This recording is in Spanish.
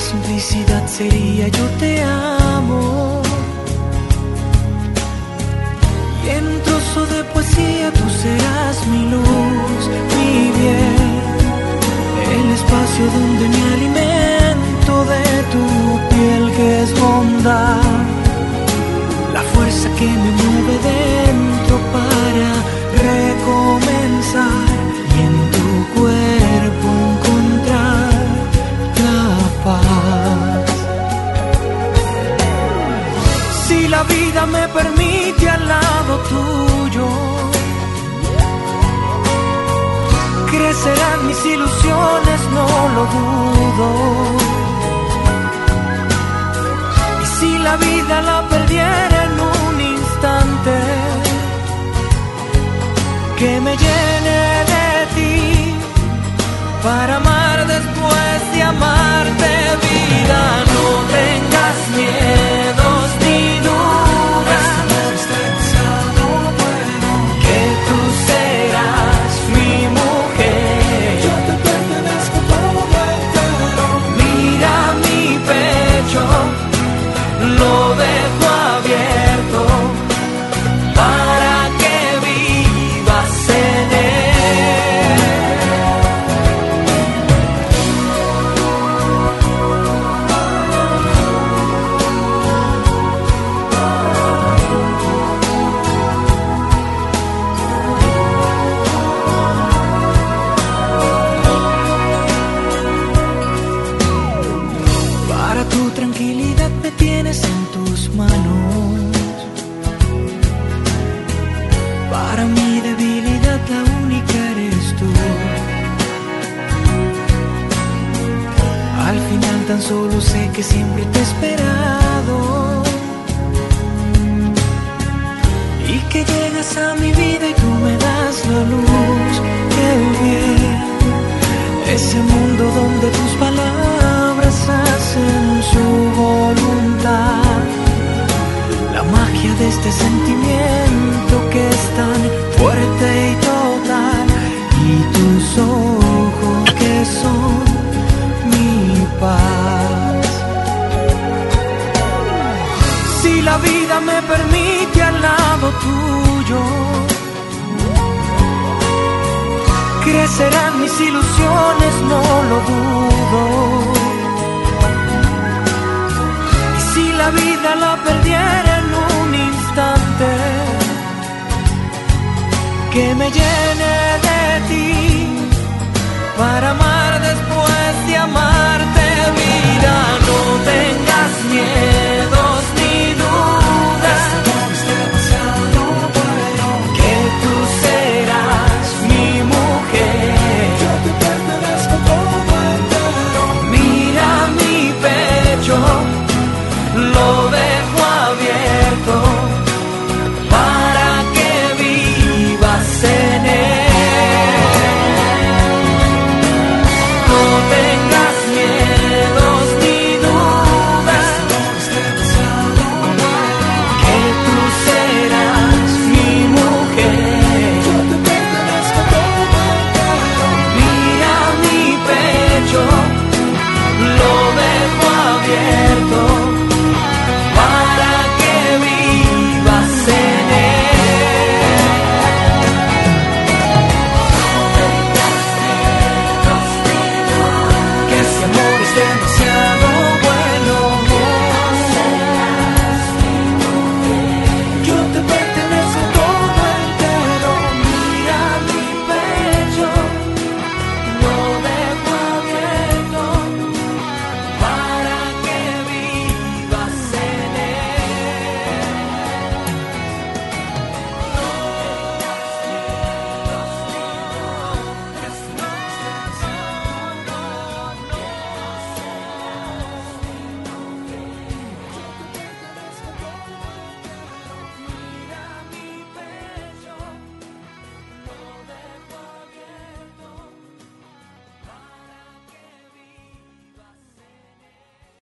simplicidad sería yo te amo. Y en un trozo de poesía tú serás mi luz, mi bien, el espacio donde me alimento de tu piel que es bondad, la fuerza que me mueve dentro para recomenzar y en tu cuerpo encontrar la paz. Si la vida me permite al lado tuyo, crecerán mis ilusiones, no lo dudo. Y si la vida la perdiera en un instante, que me llene de ti para amar después de amarte, vida. No tengas miedos ni dudas, que tú serás mi mujer. Yo te pertenezco todo entero. Mira mi pecho, lo dejo abierto para que vivas en él. Para tu tranquilidad me tienes en tus manos. Para mi debilidad la única eres tú. Al final tan solo sé que siempre te he esperado y que llegas a mi vida y tú me das la luz, el bien, ese mundo donde tus palabras hacen su voluntad, la magia de este sentimiento que es tan fuerte y total, y tus ojos que son mi paz. Si la vida me permite al lado tuyo, crecerán mis ilusiones, no lo dudo. Y si la vida la perdiera en un instante, que me llene de ti para amar